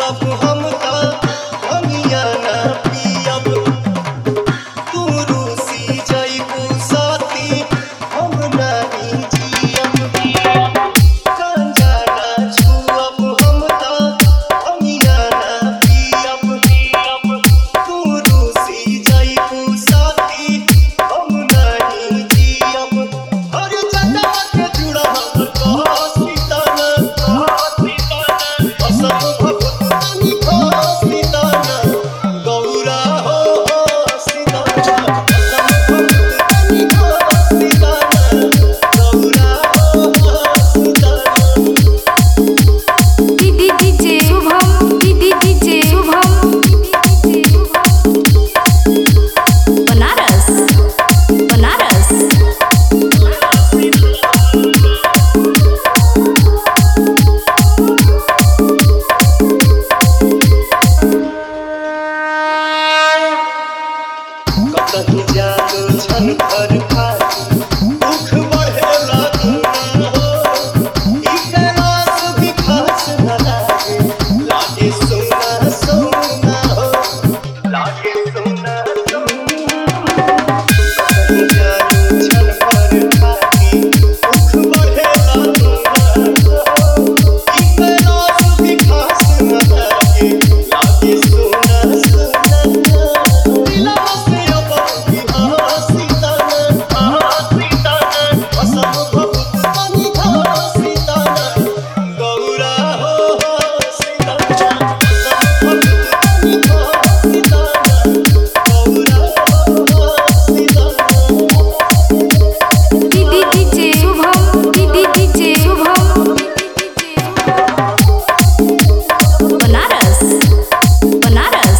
छुअब हम भंगिया ना पियब तू रूसी जइबू साथी हम नहीं जियब गांजा ना छुअब हम भंगिया ना पियब तू रूसी जइबू साथी हम नहीं जियब हर जगह के जुड़ा हम सीताना गौरा हो सीताना गौरा हो सीताना दीदी डीजे शुभम दीदी डीजे शुभम बनारस बनारस कतही जादू छन घर खाती दुख बढ़ेला दुना हो ई कैलाश भी खास न लागे लागे सोना सोना हो लागे सोना सोना कतही जादू छन घर खाती दुख बढ़ेला दुना हो ई कैलाश भी खास न लागे लागे सोना सोना दिलवा से दीदी डीजे शुभम दीदी डीजे शुभम बनारस बनारस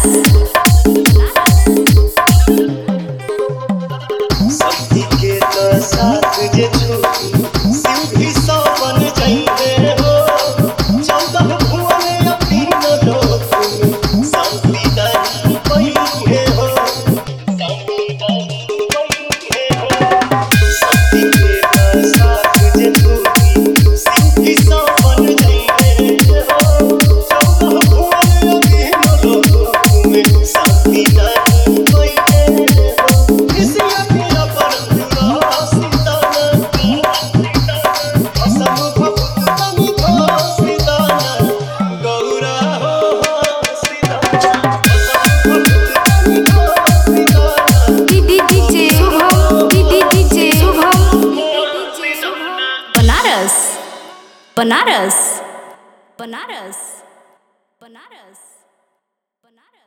शक्ति के तो साथ जे छूटी शिव भी सपन जइबे हो 14 भुवन अपीन लोक शांति दानी पइहे हो शांति दानी पइहे हो शक्ति के तो साथ जे छूटी शिव भी सपन जइबे हो 14 भुवन अपीन लोक शांति दानी पइहे हो किसिया के दीदी डीजे शुभम दीदी डीजे शुभम बनारस बनारस बनारस बनारस बनारस